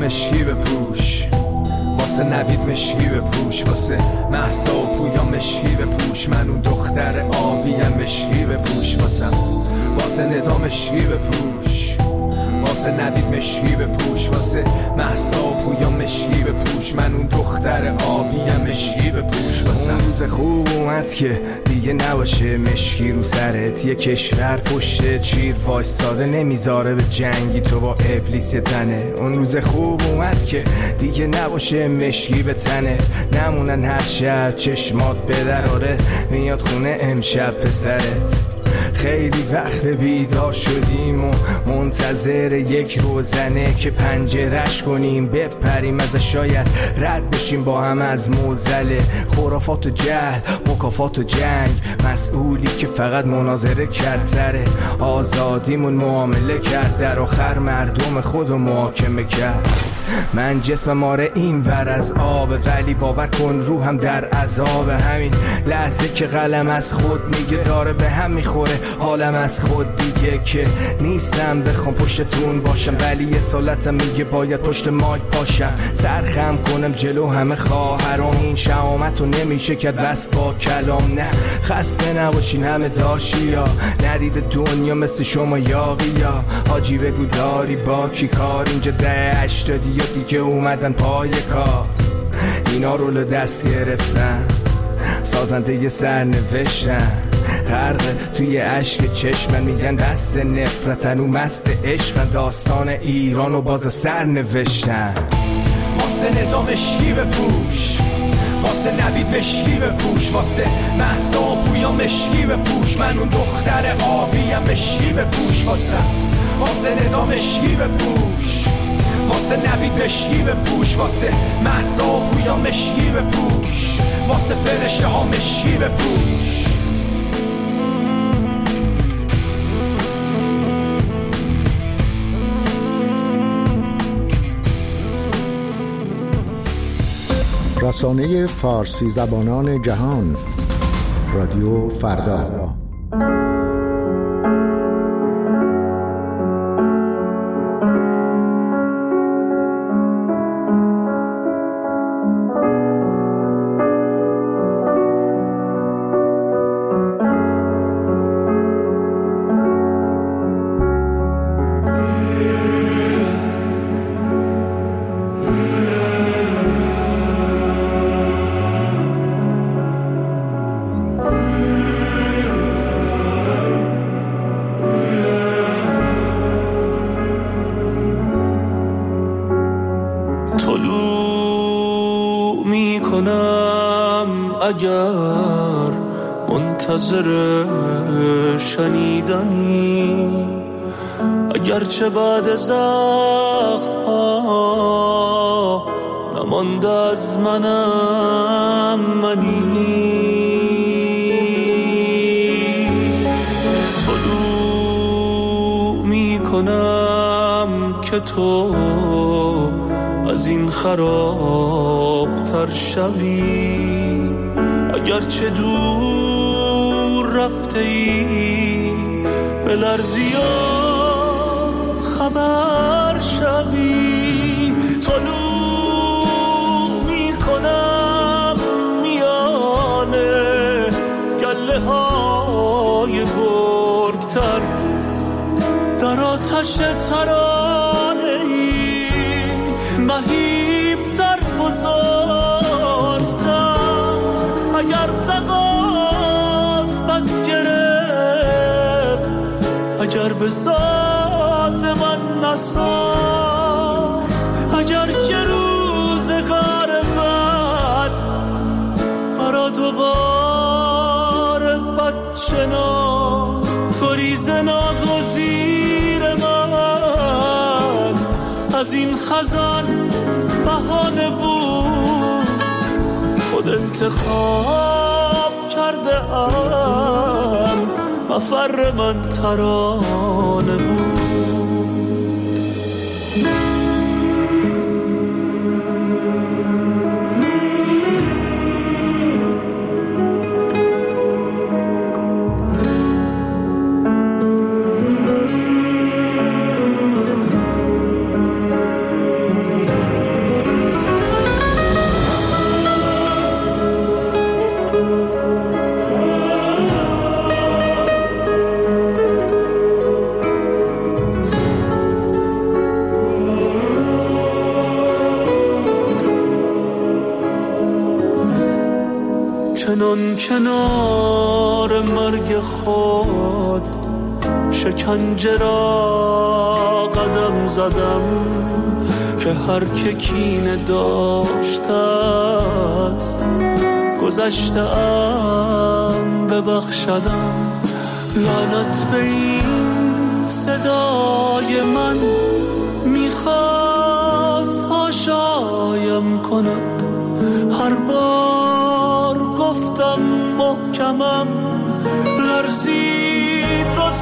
مشکی بپوش، واسه نوید مشکی بپوش، واسه مهسا و پویا مشکی بپوش، من اون دختر آبیم مشکی بپوش، واسه ندا مشکی بپوش، واسه نوید مشکی بپوش، واسه مهسا و پویا مشکی بپوش، من اون دختر آبیم مشکی بپوش. اون روز خوب اومد که دیگه نباشه مشکی رو سرت، یه کشور پشت چیر وایستاده نمیذاره به جنگی تو با ابلیس تنه. اون روز خوب اومد که دیگه نباشه مشکی به تنت، نمونن هر شب چشمات بدراره میاد خونه امشب پسرت. خیلی وقت بیدار شدیم و منتظر یک روزنه که پنجرش کنیم بپریم ازش، شاید رد بشیم با هم از معضل خرافات و جهل، مکافات و جنگ. مسئولی که فقط مناظره کرد سر آزادیمون معامله کرد، در آخر مردم خودو محاکمه کرد. من جسمم آره این ور از آب، ولی باور کن روحم در عذاب. همین لحظه که قلم از خود میگه داره به هم میخوره حالم از خود دیگه، که نیستم بخوام پشتتون باشم، ولی یه سالتم میگه باید پشت مایک پاشم، سرخم کنم جلو همه خواهرام. این شهامت رو نمیشه کرد وصف با کلام. نه خسته نباشین همه داشیا، ندید دنیا مثل شما یاقیا. حاجی بگو داری با کی کار، اینجا 80 یا دیگه اومدن پای کار، اینا رولو دست گرفتن، سازنده یه سر نوشتن، غرق توی عشق چشمن، میگن دست نفرتن و مست عشقن، داستان ایرانو باز سر نوشتن. واسه ندا مشکی بپوش، واسه نوید مشکی بپوش، واسه مهسا و پویا مشکی بپوش، من اون دختر آبیم مشکی بپوش، واسه ندا مشکی بپوش، واسه نوید مشکی بپوش، واسه مهسا و پویا مشکی بپوش، واسه فرشته ها مشکی بپوش. رسانه فارسی زبانان جهان، رادیو فردا. اگر منتظر شنیدنی، اگرچه بعد زخم ها نمانده از منم منی، طلوع می کنم که تو از این خراب تر شوی، اگرچه دور رفته ای به لرزی خبر شوی، طلوع می کنم میانه گله های گرگتر، در آتش ترانه ای مهیبتر بزرگتر، اگر تقاس بس گرفت، اگر به ساز من نساخت، اگر که روزگار بد برا دوباره بد شناخت، گریز ناگزیر من از این خزان بهانه بود، خود انتخاب کرده ام مفر من ترانه بود. چنان کنار مرگ خود شکنجه را قدم زدم که هر که کینه داشته است گذشته‌ام ببخشدم. لعنت به این صدای من میخواست هاشایم کند. هر بار گفتم محکمم لرزید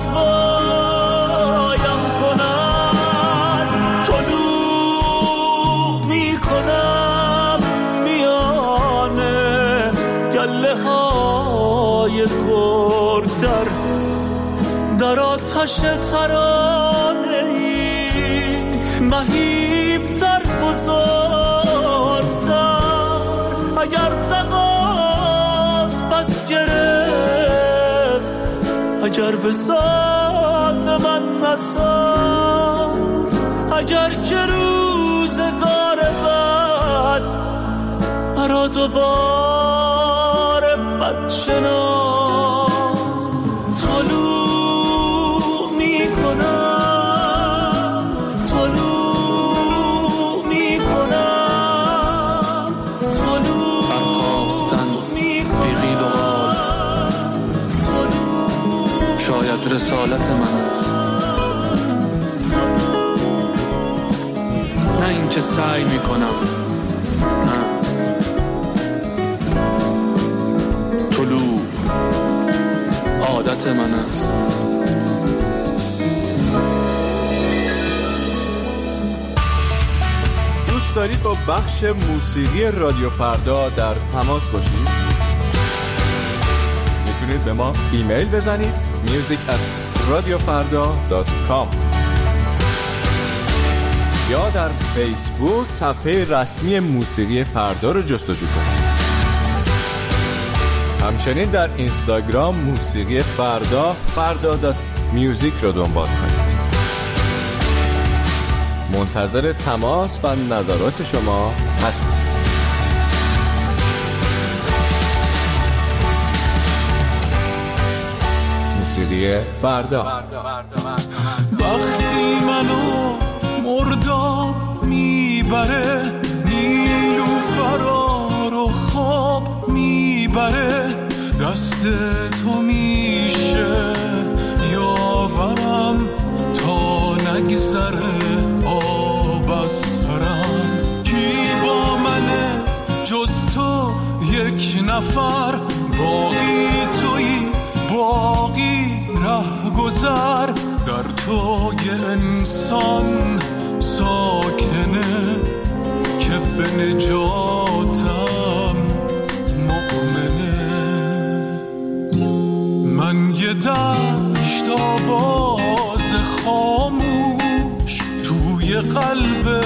رسوایم کند. طلوع میکنم میانه گله های گرگ در آتش ترانه ای مهیب‌تر بزرگتر. اگر تقاس پس گرفت اگر به ساز من نساخت اگر که روزگار بعد مرا دوباره بد شناخت. طلوع میکنم طلوع میکنم طلوع برخواستن بیغیل و غال شاید رسالت من است، نه اینکه سعی میکنم. نه، طلوع عادت من است. دوست دارید با بخش موسیقی رادیو فردا در تماس باشید؟ میتونید به ما ایمیل بزنید music@radiofarda.com یا در فیسبوک صفحه رسمی موسیقی فردا رو جستجو کنید. همچنین در اینستاگرام موسیقی فردا.music رو دنبال کنید. منتظر تماس و نظرات شما هستیم. موسیقی فردا. وقتی منو مرداب میبره نیلوفرا رو خواب میبره دست تو میشه یاورم تا نگذره آب از سرم. کی با منه جز تو یک نفر باقی تویی باقی ره گذر در تو یه انسان ساکنه که به نجاتم مؤمنه. من یه دشت آواز خاموش توی قلب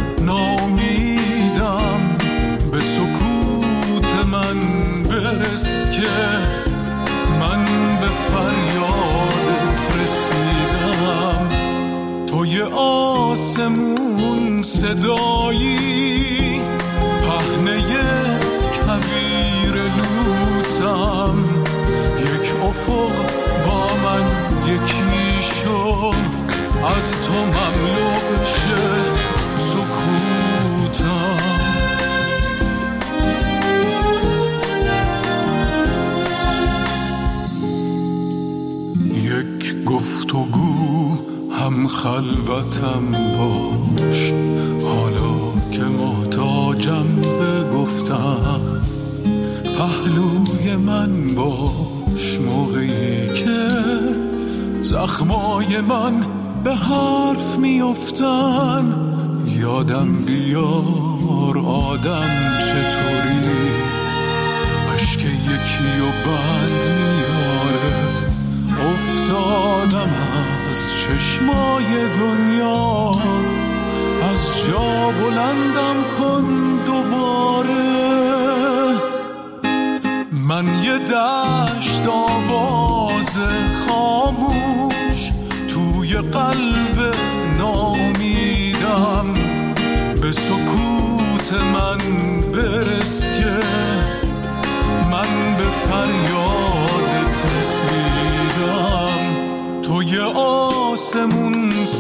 نامیدم به سکوت من برس که من به فریادت رسیدم. توی آسمون صدایی پهنه کویر لوتم یک افق با من یکی شد از تو مملو شه سکوتم. یک گفتگو هم خلوتم باش حالا که محتاجم به گفتم. پهلوی من باش موقعی که زخمای من به حرف میافتن. یادم بیار آدم چطوری اشک یکی و بند میاره. افتادم از چشمای دنیا از جا بلندم کن دوباره. من یه دشت آواز خاموش توی قلب نامیدم به سکوت من برس که من به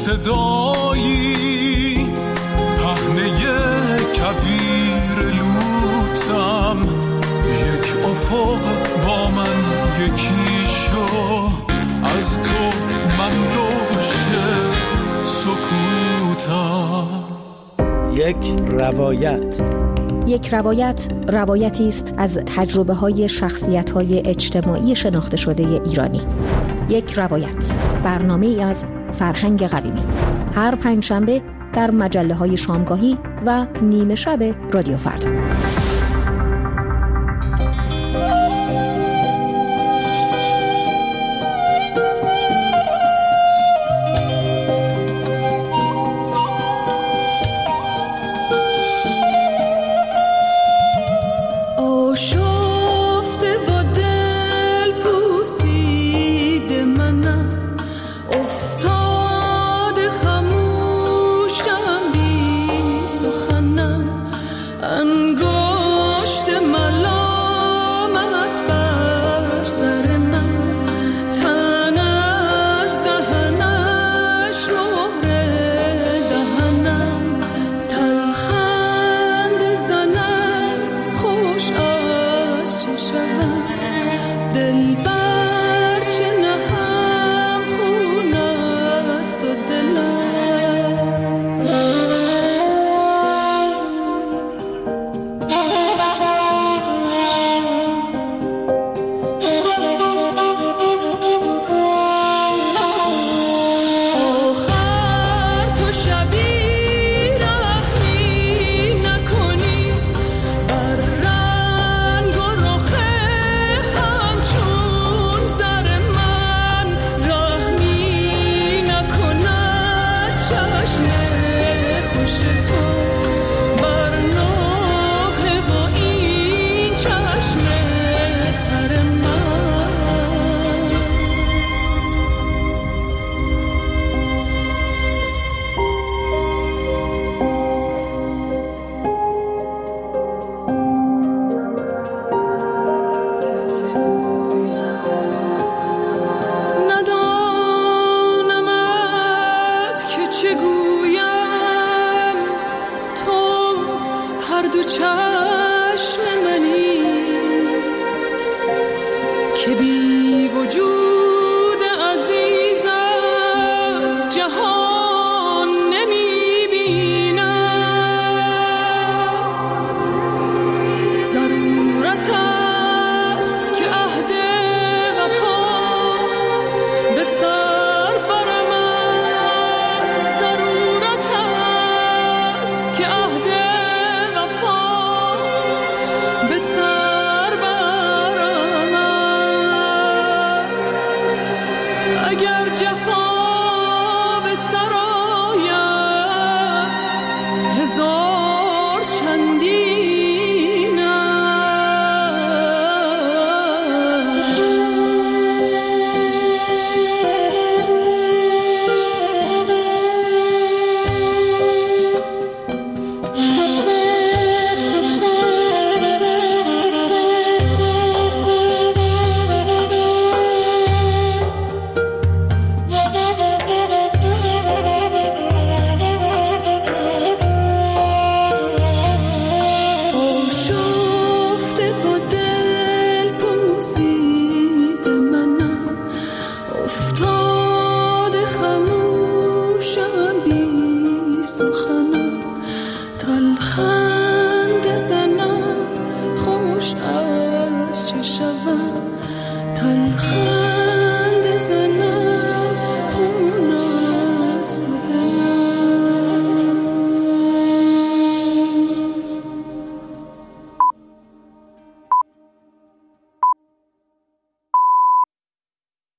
صدایی پهنه کویر لوتم، یک افق با من یکی شو، از تو من دوش سکوتم. یک روایت روایتی است از تجربه‌های شخصیت‌های اجتماعی شناخته شده ایرانی. یک روایت، برنامه‌ای از فرهنگ قویمی، هر پنجشنبه در مجله‌های شامگاهی و نیمه شب رادیو فردا. که بی وجود عزیزت جهان نمی بینم. ضرورت است که عهد وفا به سر برمد. ضرورت است که عهد وفا به سر برمد. اگر جفا